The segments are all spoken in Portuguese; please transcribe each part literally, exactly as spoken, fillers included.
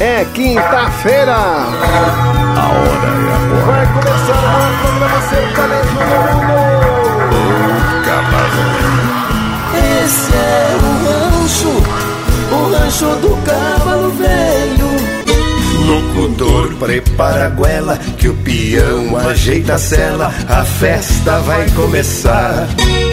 é quinta-feira. A hora é agora. Vai começar o programa Sertanejo no Mundo. O Cavalo. Esse é o rancho, o rancho do Cavalo Velho. Locutor, prepara a goela, que o peão ajeita a sela, a festa vai começar.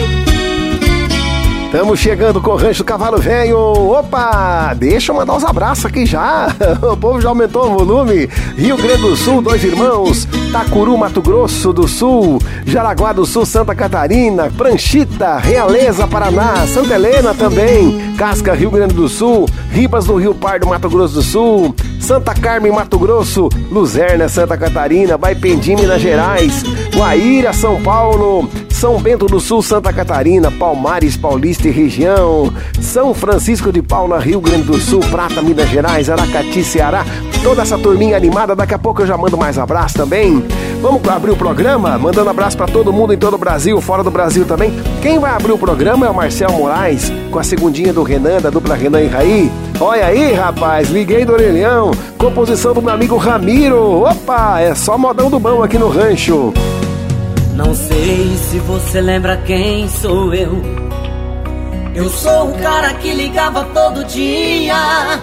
Estamos chegando com o Rancho do Cavalo Velho. Opa, deixa eu mandar uns abraços aqui já. O povo já aumentou o volume. Rio Grande do Sul, Dois Irmãos, Tacuru, Mato Grosso do Sul, Jaraguá do Sul, Santa Catarina, Pranchita, Realeza, Paraná, Santa Helena também, Casca, Rio Grande do Sul, Ribas do Rio Pardo, Mato Grosso do Sul, Santa Carmen, Mato Grosso, Luzerna, Santa Catarina, Baipendi, Minas Gerais, Guaíra, São Paulo, São Bento do Sul, Santa Catarina, Palmares, Paulista e região, São Francisco de Paula, Rio Grande do Sul, Prata, Minas Gerais, Aracati, Ceará, toda essa turminha animada. Daqui a pouco eu já mando mais abraço também. Vamos abrir o programa, mandando abraço pra todo mundo em todo o Brasil, fora do Brasil também. Quem vai abrir o programa é o Marcel Moraes, com a segundinha do Renan, da dupla Renan e Raí. Olha aí, rapaz, liguei do orelhão, composição do meu amigo Ramiro. Opa, é só modão do bom aqui no rancho. Não sei se você lembra quem sou eu. Eu sou o cara que ligava todo dia.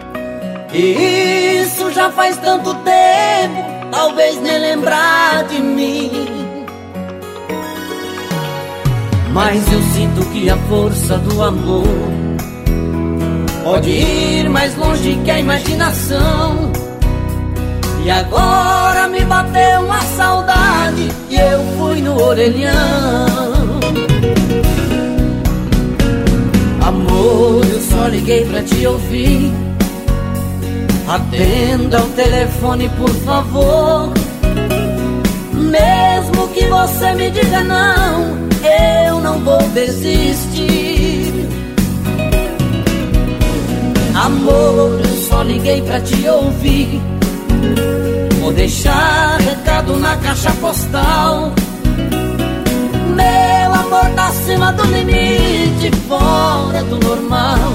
E isso já faz tanto tempo, talvez nem lembrar de mim. Mas eu sinto que a força do amor pode ir mais longe que a imaginação. E agora me bateu uma saudade e eu fui no orelhão. Amor, eu só liguei pra te ouvir. Atenda o telefone, por favor. Mesmo que você me diga não, eu não vou desistir. Amor, eu só liguei pra te ouvir. Vou deixar recado na caixa postal. Meu amor tá acima do limite, fora do normal.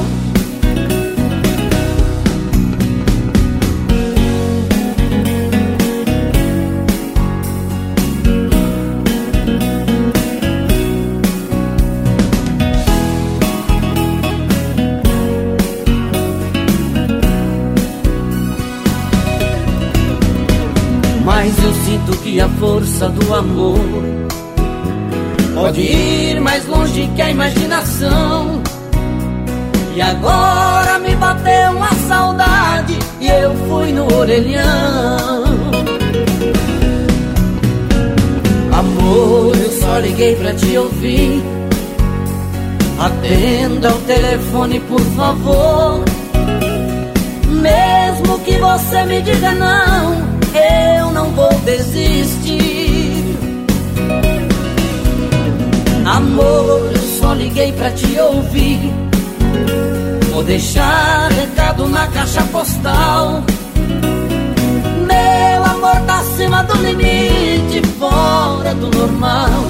Mas eu sinto que a força do amor pode ir mais longe que a imaginação. E agora me bateu uma saudade e eu fui no orelhão. Amor, eu só liguei pra te ouvir. Atenda o telefone, por favor. Mesmo que você me diga não, eu não vou desistir. Amor, eu só liguei pra te ouvir. Vou deixar recado na caixa postal. Meu amor tá acima do limite, fora do normal.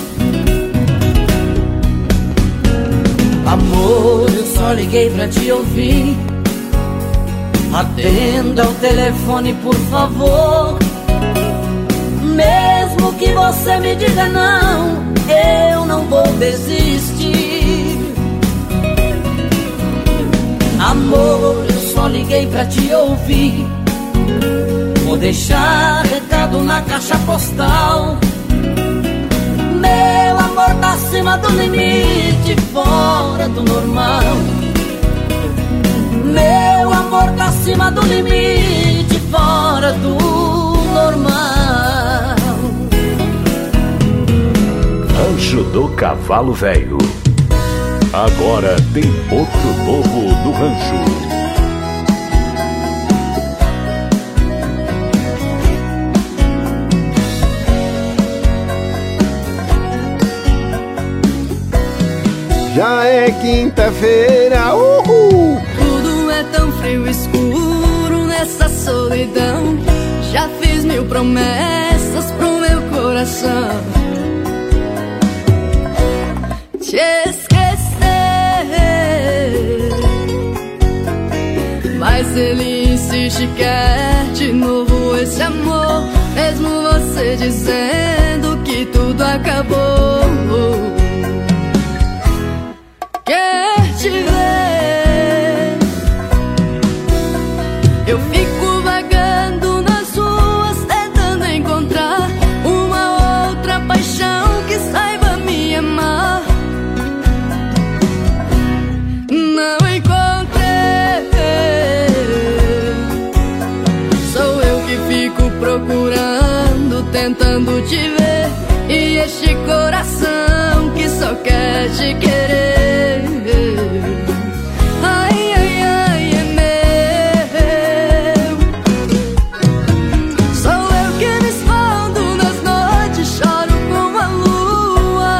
Amor, eu só liguei pra te ouvir. Atenda o telefone, por favor. Mesmo que você me diga não, eu não vou desistir. Amor, eu só liguei pra te ouvir. Vou deixar recado na caixa postal. Meu amor tá acima do limite, fora do normal. Meu amor tá acima do limite, fora do normal. Rancho do Cavalo Velho. Agora tem outro novo no rancho. Já é quinta-feira, uhul! Tudo é tão frio e escuro nessa solidão. Já fiz mil promessas pro meu coração. Te esquecer, Mas ele insiste, quer de novo esse amor, mesmo você dizendo que tudo acabou. Quer te ver, eu fico vagando nas ruas tentando encontrar uma outra paixão que saiba me amar. Não encontrei, sou eu que fico procurando, tentando te ver, e este coração que só quer te querer. Ai, ai, ai, é meu. Sou eu que me escondo nas noites, choro com a lua.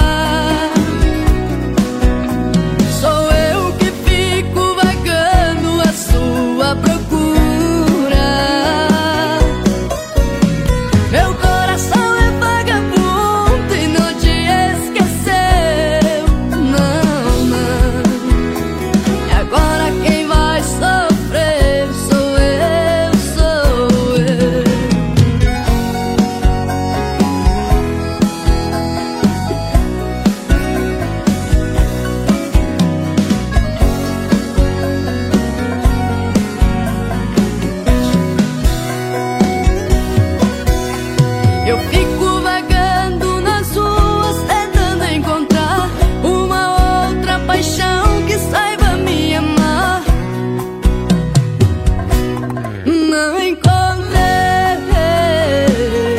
Sou eu que fico vagando à sua procura. Meu coração é vagabundo e não te esqueceu. Não, não. E agora quem vai sofrer sou eu, sou eu. Eu fico vagando nas ruas tentando encontrar uma outra paixão que saiba me amar. Não encontrei,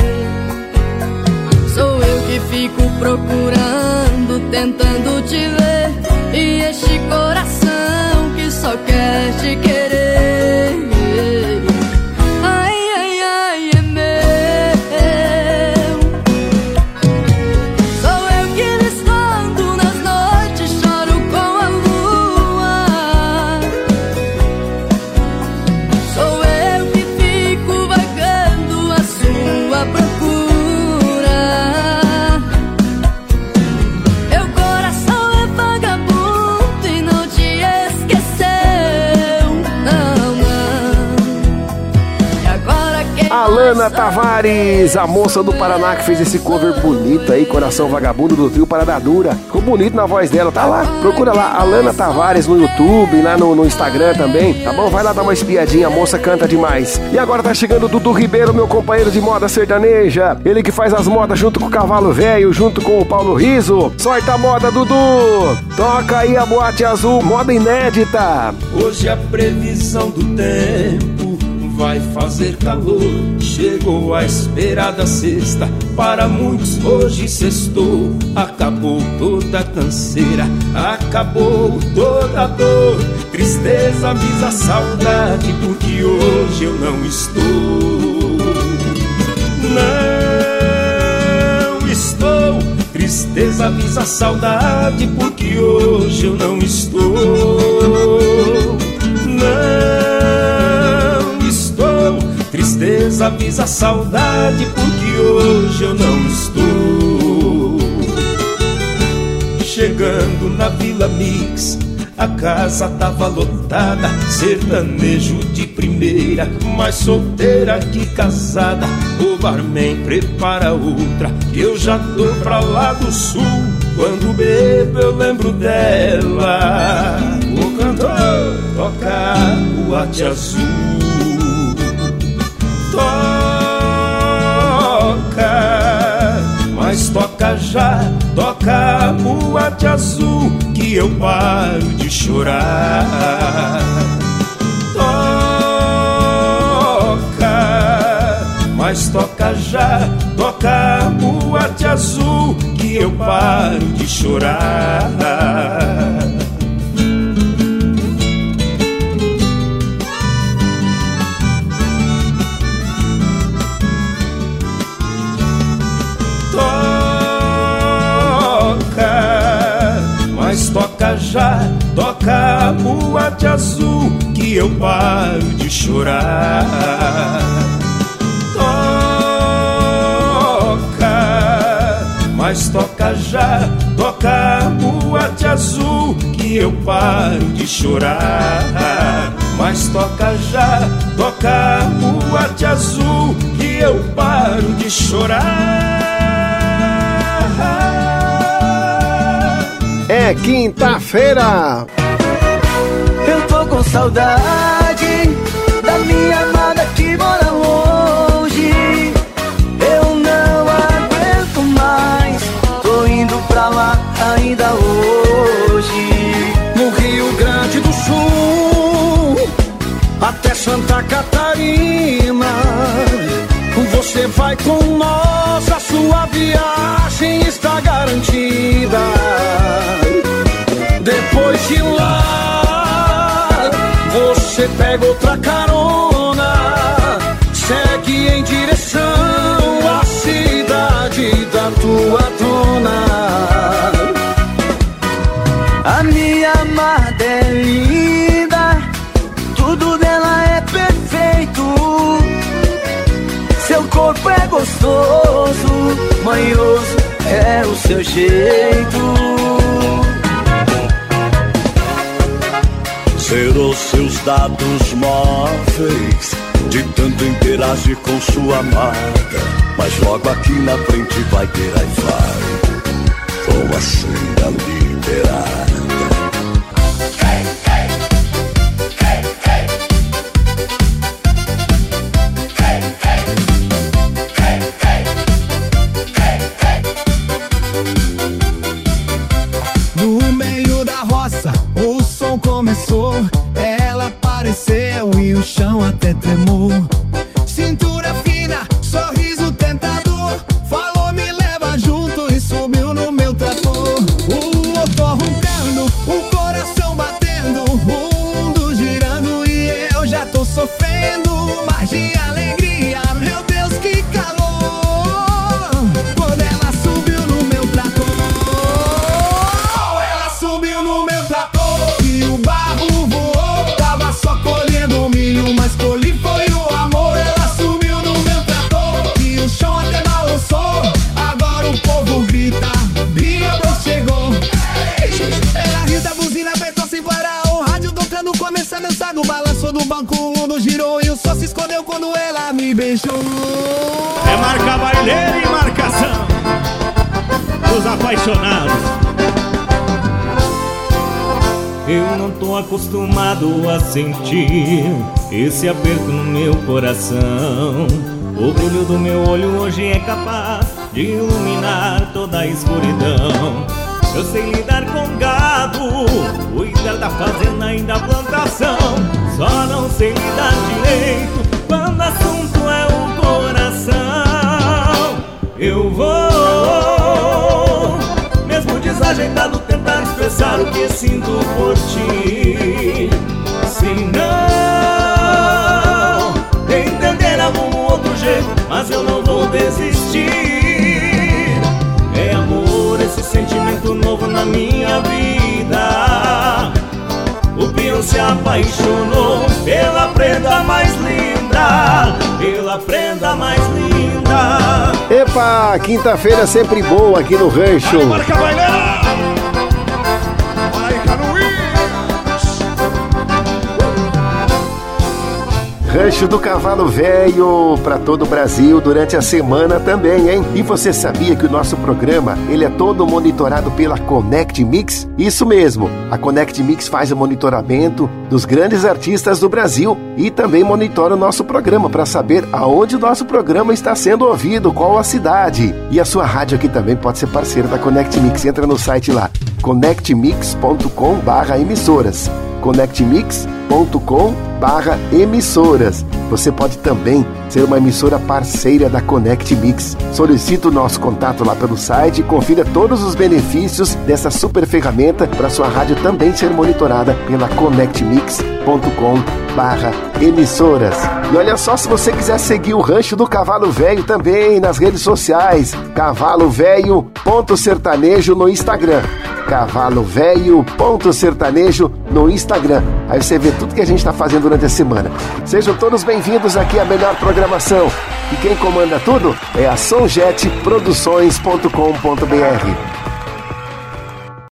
sou eu que fico procurando, tentando te ver, e este coração que só quer te querer. Ai, ai, ai, é meu. Sou eu que me escondo nas noites, choro com a lua. Sou eu que fico vagando à sua procura. Meu coração é vagabundo e não te esqueceu. Não, não. E agora quem Alana Tavares, a moça do Paraná que fez esse cover bonito aí, Coração Vagabundo, do trio Parada Dura. Ficou bonito na voz dela, tá lá, procura lá, Alana Tavares no YouTube, lá no, no Instagram também, tá bom? Vai lá dar uma espiadinha, a moça canta demais. E agora tá chegando o Dudu Ribeiro, meu companheiro de moda sertaneja, ele que faz as modas junto com o Cavalo Velho, junto com o Paulo Riso. Sorta a moda, Dudu! Toca aí a Boate Azul, moda inédita. Hoje a previsão do tempo vai fazer calor. Chegou a esperada sexta, para muitos hoje sextou. Acabou toda a canseira, acabou toda a dor. Tristeza avisa a saudade, porque hoje eu não estou. Não estou. Tristeza avisa a saudade, porque hoje eu não estou. Não estou. Tristeza avisa a saudade, porque hoje eu não estou. Chegando na Vila Mix, a casa tava lotada, sertanejo de primeira, mais solteira que casada. O barman prepara outra, que eu já tô pra lá do sul. Quando bebo eu lembro dela. O cantor toca Boate Azul. Toca, mas toca já, toca Boate Azul, que eu paro de chorar. Toca, mas toca já, toca Boate Azul, que eu paro de chorar. Mas toca já, toca Boate Azul, que eu paro de chorar. Toca, mas toca já, toca Boate Azul, que eu paro de chorar. mas toca já, toca Boate Azul, que eu paro de chorar. É quinta-feira. Eu tô com saudade da minha amada que mora longe. Eu não aguento mais, tô indo pra lá ainda hoje. No Rio Grande do Sul até Santa Catarina, você vai com nós, a sua viagem está garantida. Depois de lá, você pega outra carona, segue em direção à cidade da tua dona. A minha amada é linda, tudo dela é perfeito. Seu corpo é gostoso, manhoso é o seu jeito. Zerou seus dados móveis, de tanto interagir com sua amada, mas logo aqui na frente vai ter Wi-Fi com a senha liberada. No meio da roça, o som começou, ela apareceu e o chão até tremou. Cintura fina, sorriso tentador, falou me leva junto e subiu no meu trator. O motor roncando, o coração batendo, o mundo girando e eu já tô sofrendo. Mas de alegria, meu Deus, que calor, quando ela subiu no meu trator. Ela subiu no meu trator e o barro voou. Tava só colhendo milho, mas colhi foi o amor. Ela subiu no meu trator e o chão até balançou. Agora o povo grita, Bíblia chegou. Ela riu da buzina, apertou sem parar o rádio tocando, começa a dançar no balanço do banco. O mundo girou e o sol se escondeu quando ela me beijou. É marca baileira e marcação dos apaixonados. Eu não tô acostumado a sentir esse aperto no meu coração. O brilho do meu olho hoje é capaz de iluminar toda a escuridão. Eu sei lidar com gado, cuidar da fazenda e da plantação. Só não sei lidar direito quando o assunto é o coração. Eu vou, mesmo desajeitado, tentar expressar o que sinto por ti. Se não entender algum outro jeito, mas eu não vou desistir. É amor, esse sentimento novo na minha vida. O peão se apaixonou pela prenda mais linda, pela prenda mais linda. Epa, quinta-feira sempre boa aqui no Rancho. Marca baileira! Rancho do Cavalo Velho para todo o Brasil durante a semana também, hein? E você sabia que o nosso programa, ele é todo monitorado pela Connect Mix? Isso mesmo, a Connect Mix faz o monitoramento dos grandes artistas do Brasil e também monitora o nosso programa para saber aonde o nosso programa está sendo ouvido, qual a cidade. E a sua rádio aqui também pode ser parceira da Connect Mix. Entra no site lá, connect mix ponto com barra emissoras. connect mix ponto com barra emissoras. Você pode também ser uma emissora parceira da Connect Mix. Solicite o nosso contato lá pelo site e confira todos os benefícios dessa super ferramenta para sua rádio também ser monitorada pela connect mix ponto com barra emissoras. E olha só, se você quiser seguir o Rancho do Cavalo Velho também nas redes sociais, cavalo velho ponto sertanejo no Instagram. cavalo velho ponto sertanejo no Instagram. Aí você vê tudo que a gente está fazendo durante a semana. Sejam todos bem-vindos aqui à melhor programação. E quem comanda tudo é a Sonjet Produções ponto com ponto br.